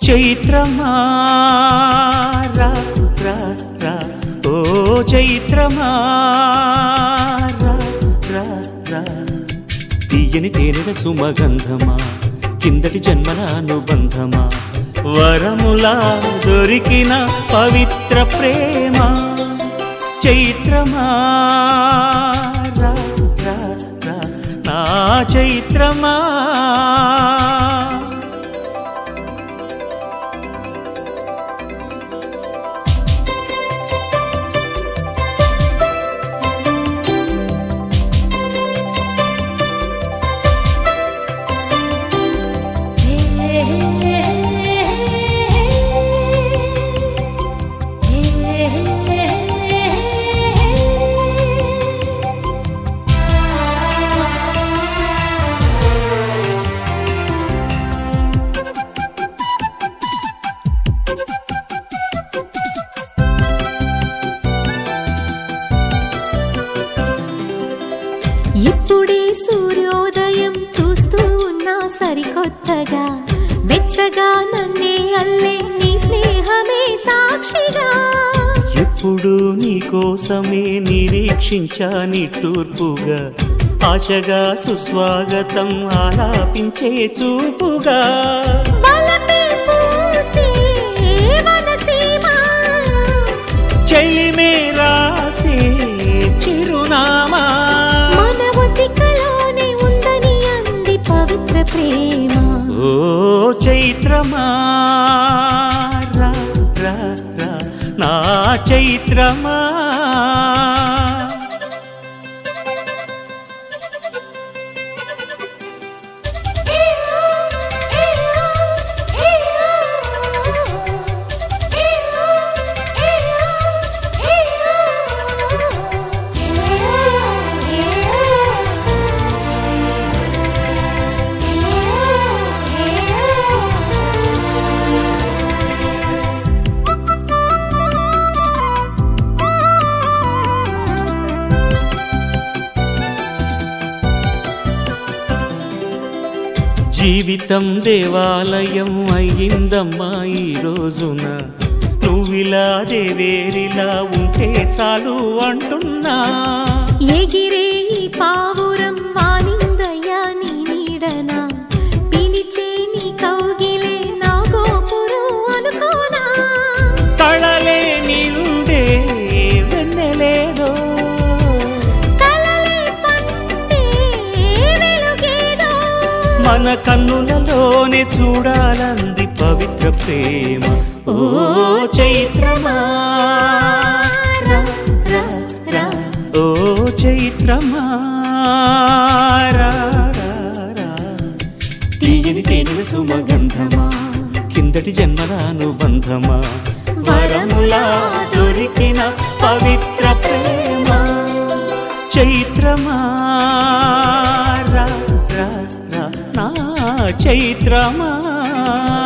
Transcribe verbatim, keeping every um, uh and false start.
చైత్రమా రా రా రా ఓ చైత్రమా రా రా రా తీయని తేనెల సుమగంధమా కిందటి జన్మల అనుబంధమా వరములా దొరికిన పవిత్ర ప్రేమ చైత్రమా రా రా రా నా చైత్రమా ఇప్పుడే సూర్యోదయం చూస్తూ ఉన్నా సరికొత్తగా వెచ్చగా నన్నే అల్లే నీ స్నేహమే సాక్షిగా ఎప్పుడు నీ కోసమే నిరీక్షించా నిట్టూర్పుగా ఆశగా సుస్వాగతం ఆలాపించే చూపుగా చెలిమే రాసే చిరునామా ప్రేమ ఓ చైత్రమా రా రా రా నా చైత్రమా జీవితం దేవాలయం అయ్యిందమ్మా ఈ రోజున నువ్విలా దేవేరిలా ఉంటే చాలు అంటున్నా ఎగిరే ఈ పావురం వాలిందయ్యా నీ నీడనా పిలిచే నీ కౌగిలే నా గోపురం అనుకోనా కళలే నిండే వెన్నెలేదో మన కన్నులలోనే చూడాలంది పవిత్ర ప్రేమ ఓ చైత్రమా రా రా రా ఓ చైత్రమా రా రా రా తీయని తేనెల సుమగంధమా కిందటి జన్మల అనుబంధమా వరములా దొరికిన పవిత్ర ప్రేమ చైత్రమా రా రా రా నా చైత్రమా